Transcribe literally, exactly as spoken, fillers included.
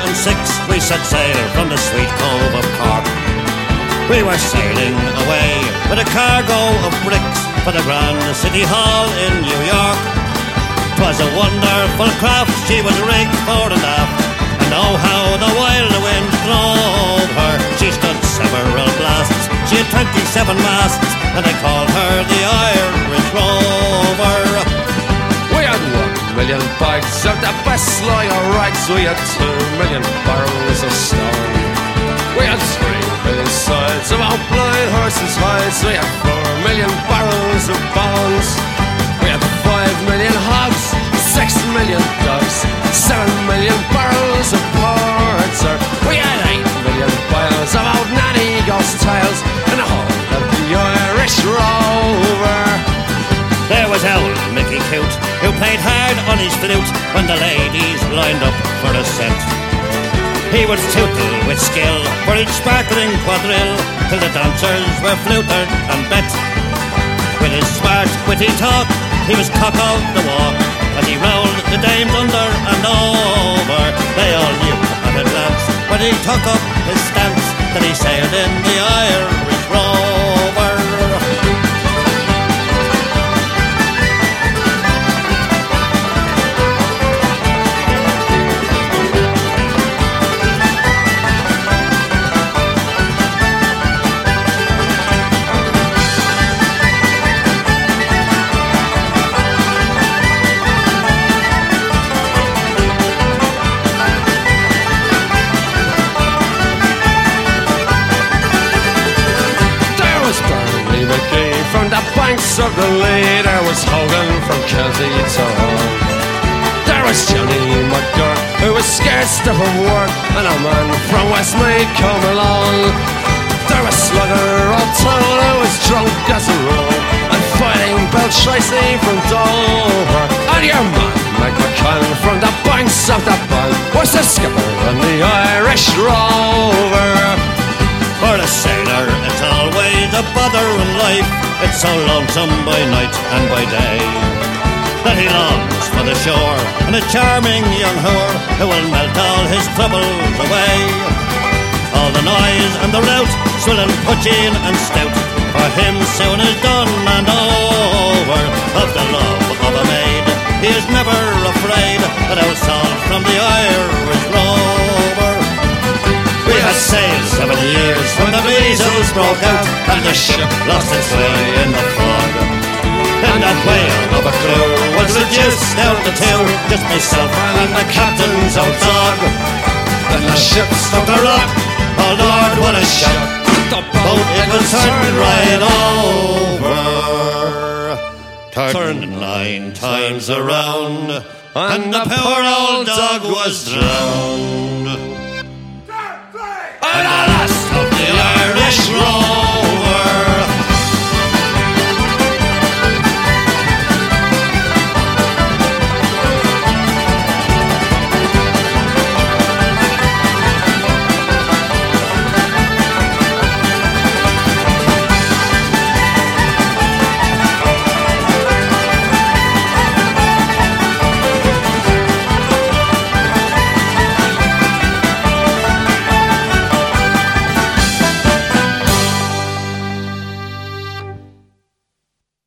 and six we set sail from the sweet cove of Cork. We were sailing away with a cargo of bricks for the Grand City Hall in New York. 'Twas a wonderful craft, she was rigged fore and aft, and oh how the wild wind drove her. She stood several blasts, she had twenty-seven masts, and they called her the Irish Rover. We had one million bags of the best lager rags, we had two million barrels of stone. We had three million sides of our blind horses' hides, we had four million barrels of bones. We had five million hogs, six million dogs, seven million barrels of porter. We had eight million piles of old nanny ghost tales, and a whole of the Irish Rover. There was old Mickey Coote, who played hard on his flute when the ladies lined up for a set. He would tootle with skill for each sparkling quadrille, till the dancers were flutered and bet. With his smart, witty talk, he was cock of the walk, as he rolled the dames under and over. They all knew at a glance, when he took up his stance, that he sailed in the Irish Rover. From the banks of the Lee, there was Hogan from Kelty to Hull. There was Johnny McGurk, who was scared stiff of work, and a man from Westmeath come along. There was Slugger O'Toole, who was drunk as a rule, and fighting Bill Tracy from Dover. And your man, Mike McCann, from the banks of the Bann, was the skipper on the Irish Rover. For a sailor, it's always a bother in life. It's so lonesome by night and by day, that he longs for the shore and a charming young whore who will melt all his troubles away. All the noise and the rout, swilling, putching and stout, for him soon is done and over. Of the love of a maid, he is never afraid, that old salt from the Irish Rover. We had sailed seven years when the measles broke out, and the ship lost its way in the fog. And that whale of a crew was reduced down to two, just myself and the captain's old dog. Then the ship struck a rock, oh Lord, what a shock! The boat, it was turned right over, turned nine times around, and the poor old dog was drowned.